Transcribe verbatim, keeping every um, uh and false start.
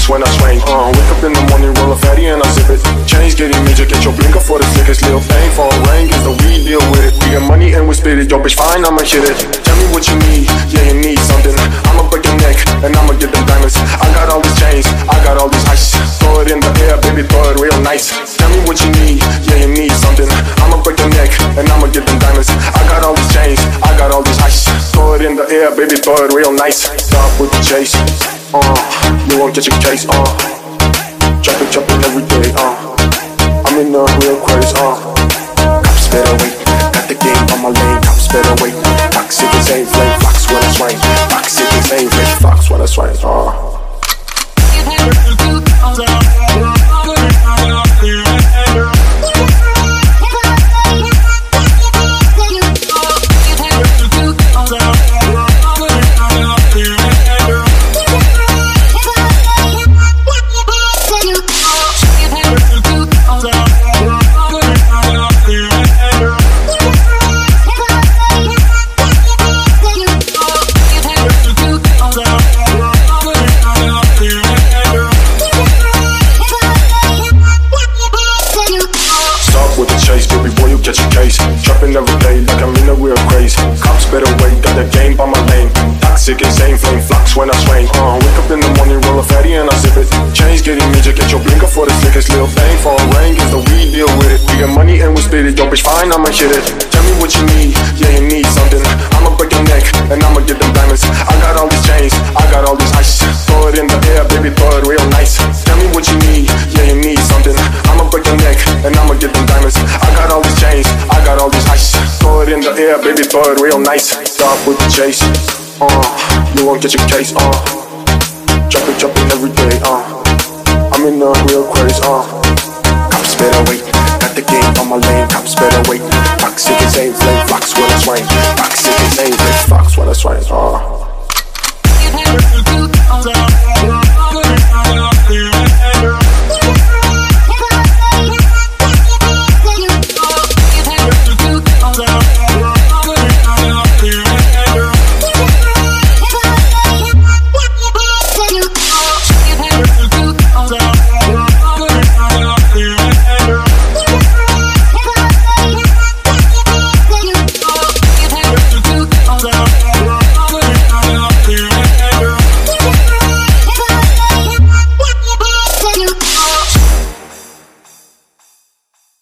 flux when I swing. Uh, wake up in the morning, roll a fatty and I zip it. Chains getting major, get your blinker for the sickest. Little pain for a rain, cause the weed deal with it. We get money and we split it, yo bitch fine, I'ma hit it. Tell me what you need, yeah you need something. I'ma break your neck and I'ma get them diamonds. I got all these chains, I got all these ice. Throw it in the air, baby, throw it real nice. Tell me what you need, yeah you need something. I'ma break your neck and I'ma get them diamonds. I got all these chains, I got all these ice. Throw it in the air, baby, throw it real nice. Stop with the chase, uh, you won't get your case, uh. Jumping, jumping every day, uh. I'm in the real craze, uh. Cops better wait, got the game on my lane. Cops better wait, toxic as ain't flame, fox when I swing. Toxic as ain't flame, fox when I swing, uh. Every day like I'm in a real craze. Cops better wait, got the game on my lane. Toxic, insane, flame flux when I swing. Uh, wake up in the morning, roll a fatty and I zip it. Chains getting major, get your blinker for the sickest. Little pain for a rain, cause the weed deal with it. We get money and we split it, yo bitch fine, I'ma hit it. Tell me what you need, yeah you need something. I'ma break your neck and I'ma get them diamonds. I got all these chains, I got all these ice. Throw it in the air, baby, throw it real nice. Tell me what you need, yeah you need something. I'ma break your neck and I'ma get them diamonds. I got all these chains, I got all these ice. Throw it in the air, baby, throw it real nice. Stop with the chase, uh, you won't get your case, uh. Jumping, jumping every day, uh. I'm in the real craze, uh. Cops better wait, got the game on my lane. Cops better wait, toxic as ain't flame, fox when I swing. Toxic as ain't flame, fox when I swing, uh.